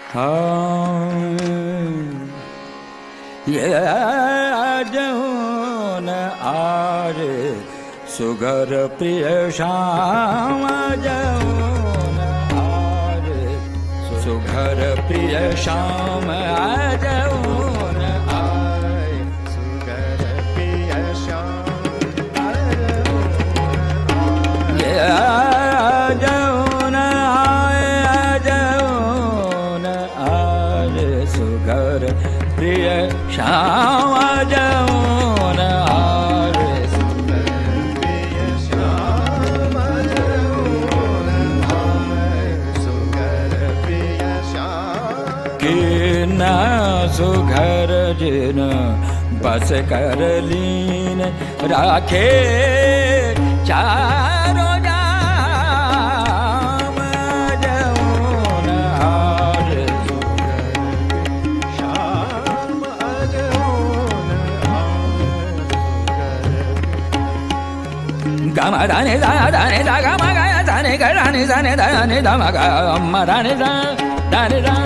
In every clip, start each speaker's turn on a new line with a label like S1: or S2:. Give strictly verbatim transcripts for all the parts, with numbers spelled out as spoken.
S1: ये जौन are sugar प्रिय श्याम जौन आर सुगर प्रिय श्याम जौन आर सुगर प्रिय श्याम ये जौन आर जौन आर सुगर प्रिय श्याम जौन आर किन सुघर जिन बस कर लीन राखे चारों जाम जौन आर श्याम जौन गम दाने दा दाने दा गम गा दाने गा दाने दाने दाने दा गा अम्मा दाने दा दाने दा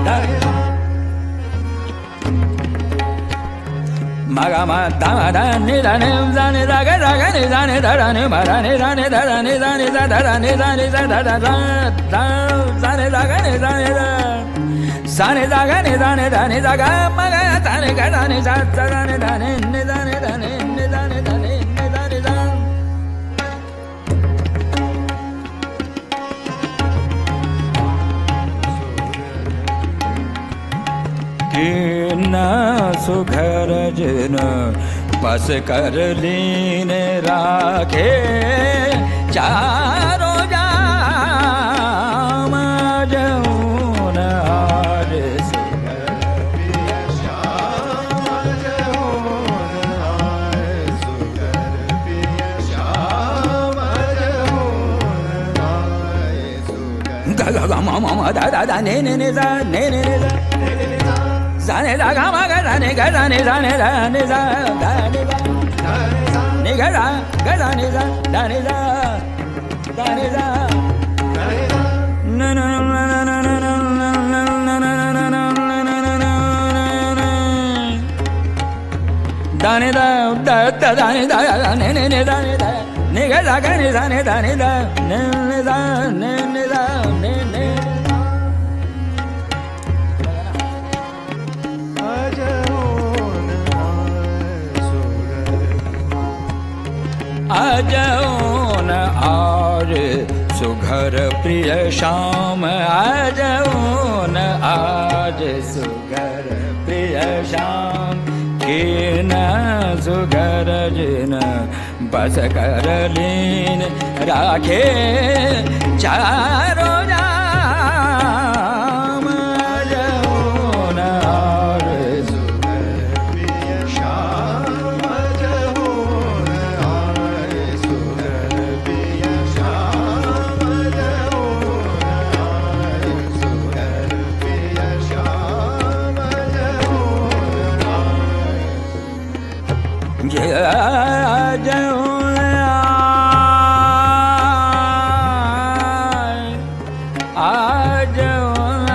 S1: maga ma da ma da ni da ni da ni da ga da ga ni da ni da da ni ma da ni da ni da da ni da ni da da da ni da ni da da da da da da ni da ga ni da ni da sa ni da ga ni da ni da ni da ga ma ga da ni ga da ni da da ni da ni ni da ni da ni ni da ni da ni ni da ni da किन सुघर जिन बस कर लीन राखे चारों जाम जौन are सुघर प्रिय श्याम जौन are सुघर प्रिय श्याम जौन आर सुघर ग ग ग म म म दा दा दा ने ने ने दा ने ने ने दा जाने दा गा मा गा जाने गा जाने जाने जाने जा जाने जा ने गा जा गा जाने जा जाने जा जाने जा ना ना ना ना ना ना ना ना ना दाने दा दा दा दाने दा ने ने ने दाने दा ने गा जा गा ने जाने दाने दा ने ने दा ने ने दा ने ने अजौन आर सुघर प्रिय श्याम अजौन आर सुघर प्रिय श्याम किन सुघर जिन बस कर लीन राखे चारों जाम जौन आर सुघर प्रिय श्याम जौन आर सुघर प्रिय श्याम जौन आर सुघर प्रिय श्याम जौन आर जौन आर जौन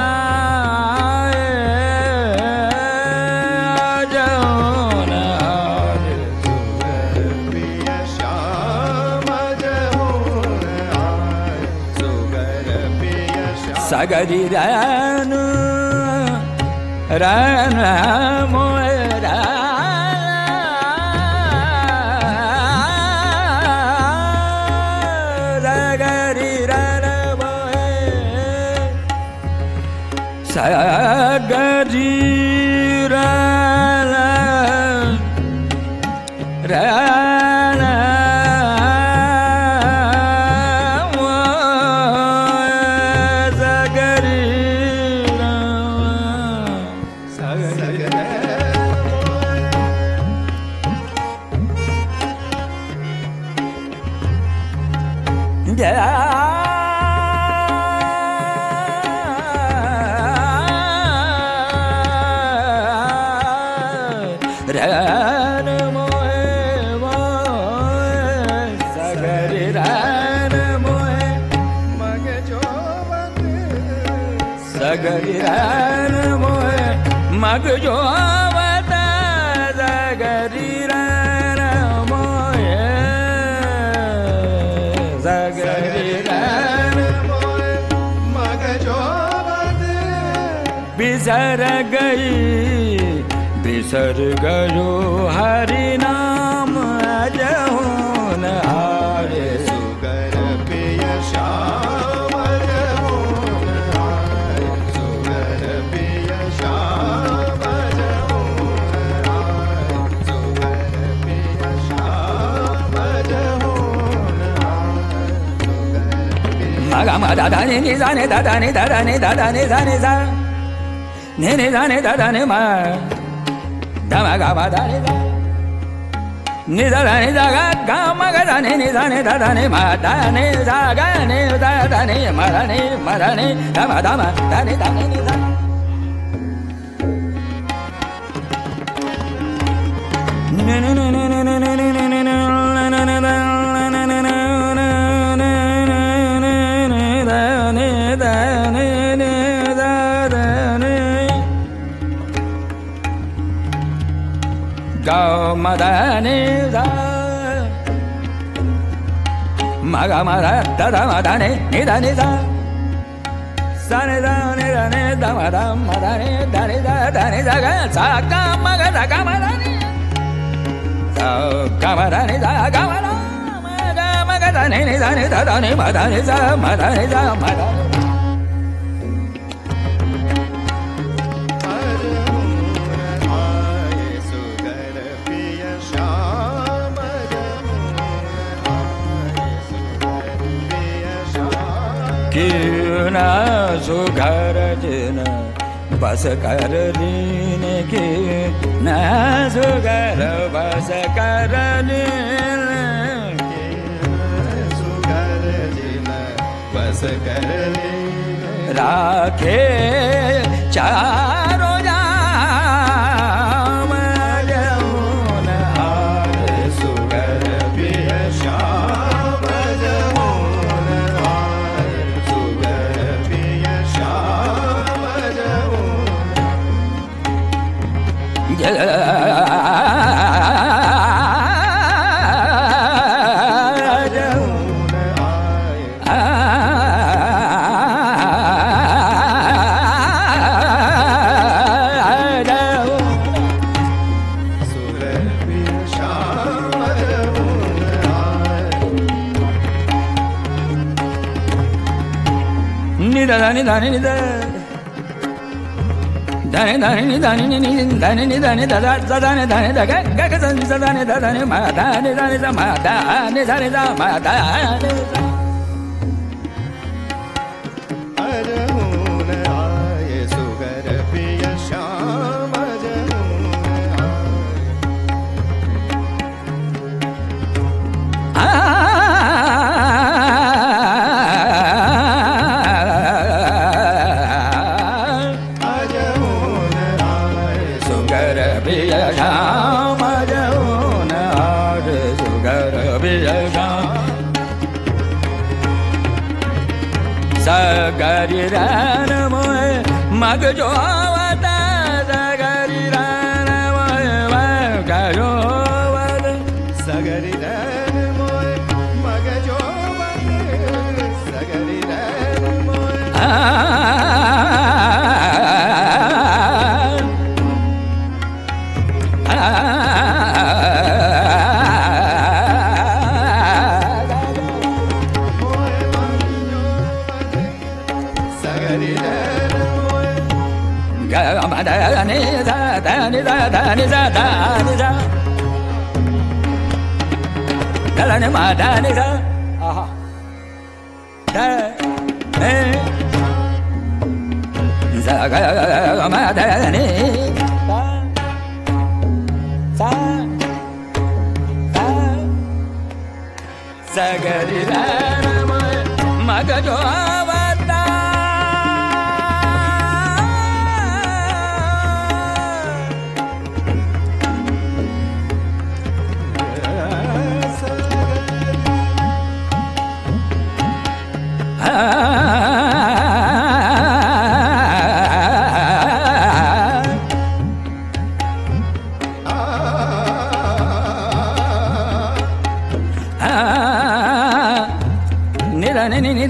S1: जौन आर सुघर प्रिय श्याम जौन आर सुघर प्रिय श्याम सगरी रन रन मोरा सगरी रन रन सगरी सगरी सगरि रन मोय मग जो आवता सगरि रन मोय सगरि रन मोय मग जो आवता बिसर गई बिसर गयो हरि नाम अजहु न हारे सुगर पिय श्याम अजहु न हारे सुगर पिय श्याम अजहु न हारे सुगर पिय श्याम अजहु न हारे मगा मदा दानी नि जाने दादानी दादानी दादानी जाने जा ने ने जाने दादानी मा Dama gama da ni da ni da da ni da ga gama ga da ni ni da ni da da ni ma da ni da ga ni da da ni ma da ni ma da ni dama dama da ni da ni ni da ni ni ni ni ni ni ni ni ni ni ni Go madani da maga mara da da madani ni da ni da sa ni da ni da ni da ma da madani da ni da da ni da ga sa ga ma ga da ga madani sa ga madani da ga ma da ma ga ma ga da ni ni da ni da da ni ma da ni sa ma da ni da ma da क्यों ना सुघर जिन बस कर लीन क्यों ना सुघर बस कर लीन सुघर जिन बस कर लीन राखे चारों जाम जमुन हारे सुघर पिय श्याम जमुन हारे सुघर पिय Shyam ni da ni da ni da da ni da ni da ni ni da ni da ni da da da ni da ni da ga ga ga da ni da ni da da ni ma da ni da ni da ma da ni da ni da ma da ni da अजहून आये sugar पिय श्याम अजहून सगरि रन मोय मग जो आवता सगरि रन मोय मग जो आवता सगरि रन मोय मग जो आवता सगरि रन मोय da ni da da ni da da ni da da ni da da ni ma da ni da aha da ni za ga ma da ni da sa sa sa ga ri da ma ma ga jo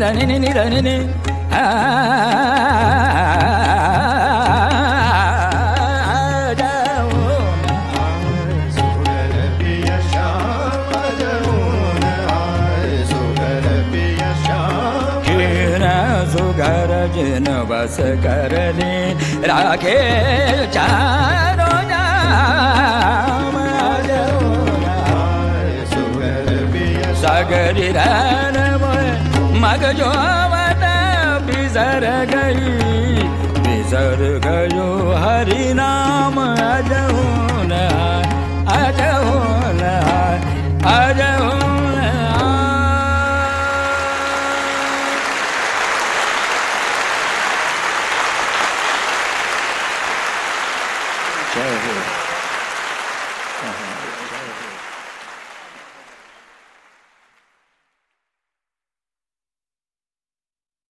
S1: ni ni ni ni ni जिन बस करनी राखे चारो नाम सागरी run मग जो बिसर गई बिसर गयो हरि नाम अजहून अजहून अजहून Very good.